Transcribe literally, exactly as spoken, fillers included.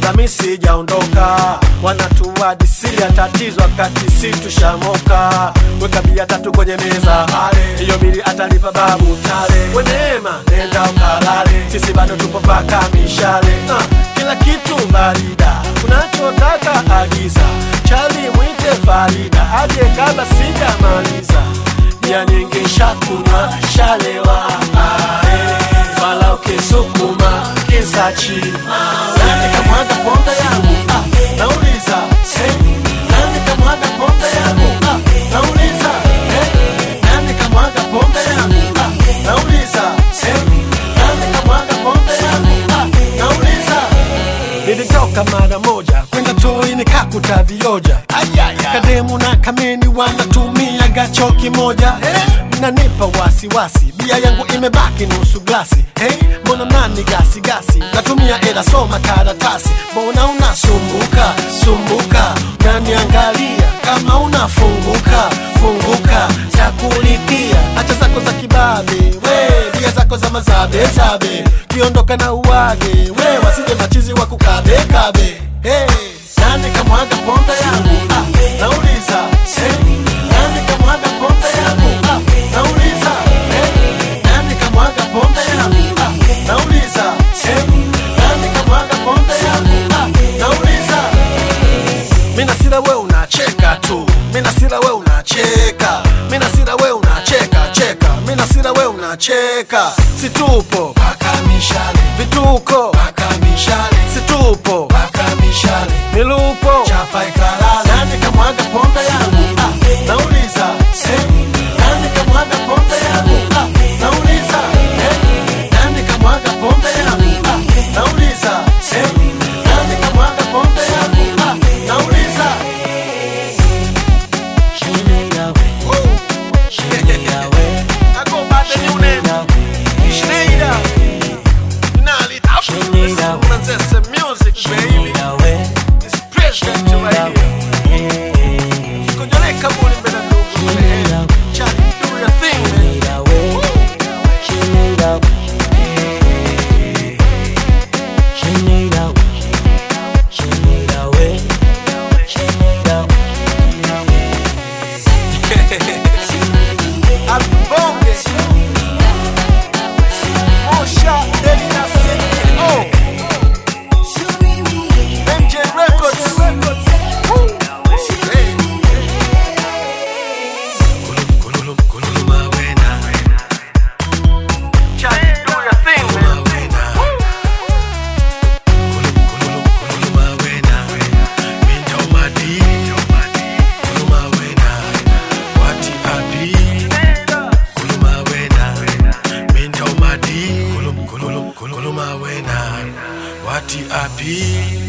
ila mimi sijaondoka. Wanatuadisia tatizo wakati si tushamoka. Weka bia tatu kwenye meza, hiyo bili atalipa babu tale. We Neema nenda ukalale, sisi bado tupo paka mishale. uh, Kila kitu barida, unachotaka agiza. Chali mwite Farida, aje kabla sijamaliza. Bia nyingi shakunywa shalewa, fala ukisukuma kisachi. Nani kamwaga pombe yangu? Ah, nauliza. Hey, nani kamwaga pombe yangu? Ah, nauliza. Hey, nani kamwaga pombe yangu? Ah, nauliza. Hey, nani kamwaga pombe yangu? Ah, nauliza. Nilitoka mara moja kwenda Toi nikakuta vioja. Kademu na kameni wanatumia gacho kimoja. Nanipa wasi wasi, bia yangu imebaki nusu glasi. Hey, mbona nani gasi gasi? Natumia ela soma karatasi. Mbona unasumbuka, sumbuka? Nani angalia kama unafunguka, funguka za kulipia. Acha zako za kibabe, we bia zako za mazabe zabe. Kiondoka na uwage, we wasije machizi wa kukabe kabe. Hey, nani kamwaga pombe yangu? Ah, nauliza. Hey, nani kamwaga pombe yangu? Ah, nauliza. Hey, nani kamwaga pombe yangu? Ah, nauliza. Hey, nani kamwaga pombe yangu? Ah, nauliza. Mina sila we unacheka tu, mina sila we unacheka, mina sila we unacheka cheka, mina sila we unacheka. Situpo paka mishale, vituko paka mishale, situpo paka mishale, milupo chapa ikalala. Nani kamwaga pombe yangu? Ah, nauliza. Hey, nani kamwaga pombe yangu? Ah, nauliza. Hey, nani kamwaga pombe yangu? Ah, nauliza. Hey, nani kamwaga pombe yangu? Ah, nauliza. I go by the new name, Schneider. Nali, that's the music, baby. It's president right here. Kujole kabuli mbele ndugu, man. Charlie, do your thing, man. Woo. Abonge Mosha Delina City. Oh, M J Records. Woo. Hey. Kulum, kulum, kulum, mawena. Charlie, do your thing, man. Woo. Kulum, kulum, kulum, mawena. Minta umadi, kulum mawena. Wati abi. Kulum, kulum, kulum, kulum, wati api.